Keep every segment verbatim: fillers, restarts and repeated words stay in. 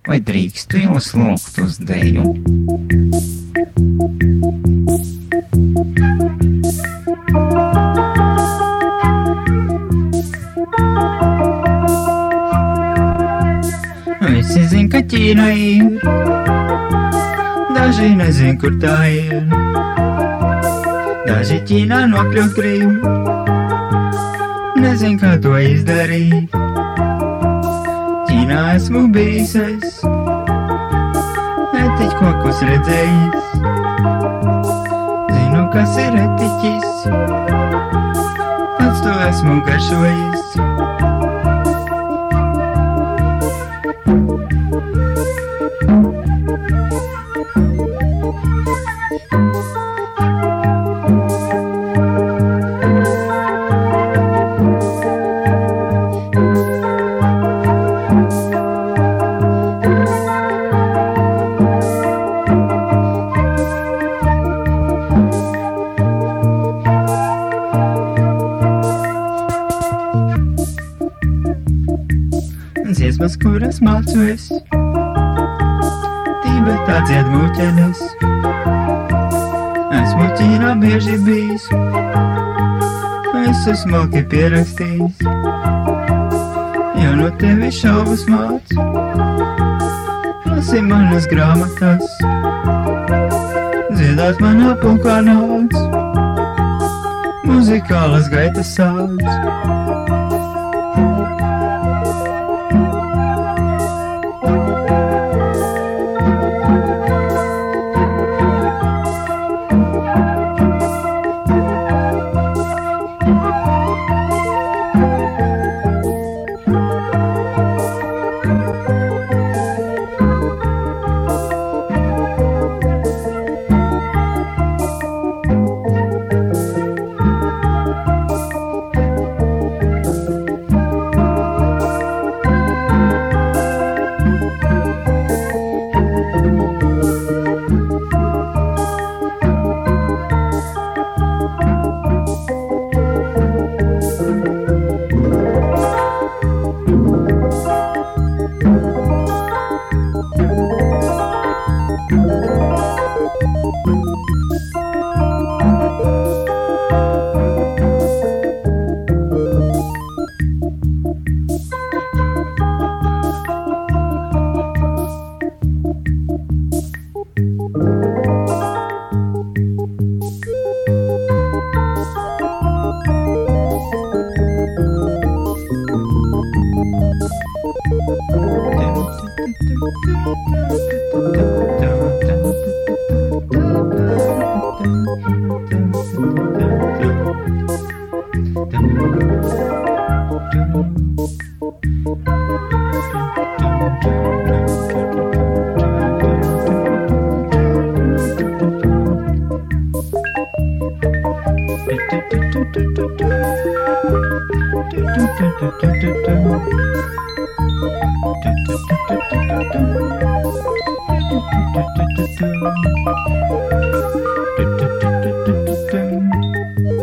Vai drīkstu jūs lūgt uz deju? Visi zin, ka Ķīna ir, daži nezin, kur tā ir. Daži Ķīnā nokļūt grib, nezin, kā to izdarīt. Ķīnā esmu bijis es, etiķkokus redzējis. Zinu, kas ir etiķis, pats to esmu garšojis. Dziesmas, kuras mācu es, Tibetā dzied mūķenes. Esmu Ķīnā bieži bijis, visu smalki pierakstījis. Ja no tevi šaubas māc, lasi manas grāmatas, dziedāt manā pulkā nāc, muzikālas gaitas sāc.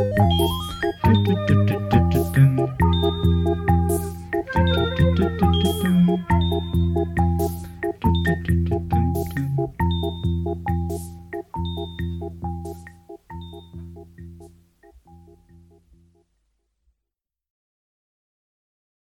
Do do do do do do.